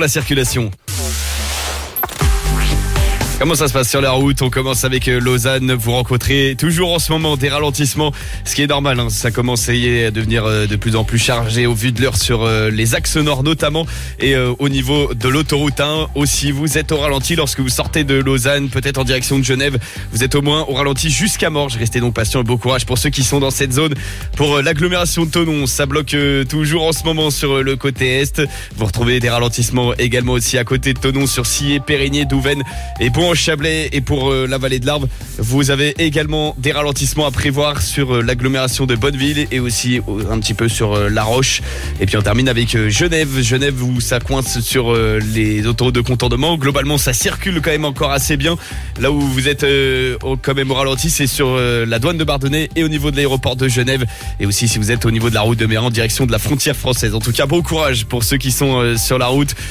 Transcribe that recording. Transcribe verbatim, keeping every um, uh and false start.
La circulation. Comment ça se passe sur la route? On commence avec Lausanne. Vous rencontrez toujours en ce moment des ralentissements, ce qui est normal. Hein. Ça commence à devenir de plus en plus chargé au vu de l'heure sur les axes nord notamment et au niveau de l'autoroute un aussi. Vous êtes au ralenti lorsque vous sortez de Lausanne, peut-être en direction de Genève. Vous êtes au moins au ralenti jusqu'à Morges. Restez donc patient et bon courage pour ceux qui sont dans cette zone. Pour l'agglomération de Thonon, ça bloque toujours en ce moment sur le côté est. Vous retrouvez des ralentissements également aussi à côté de Thonon sur Sillé, Périgny, Douvaine et Pont Chablais. Et pour euh, la vallée de l'Arve, vous avez également des ralentissements à prévoir sur euh, l'agglomération de Bonneville et aussi euh, un petit peu sur euh, La Roche. Et puis on termine avec euh, Genève. Genève où ça coince sur euh, les autoroutes de contournement. Globalement, ça circule quand même encore assez bien. Là où vous êtes euh, quand même au ralenti, c'est sur euh, la douane de Bardonnay et au niveau de l'aéroport de Genève. Et aussi si vous êtes au niveau de la route de Méran en direction de la frontière française. En tout cas, bon courage pour ceux qui sont euh, sur la route.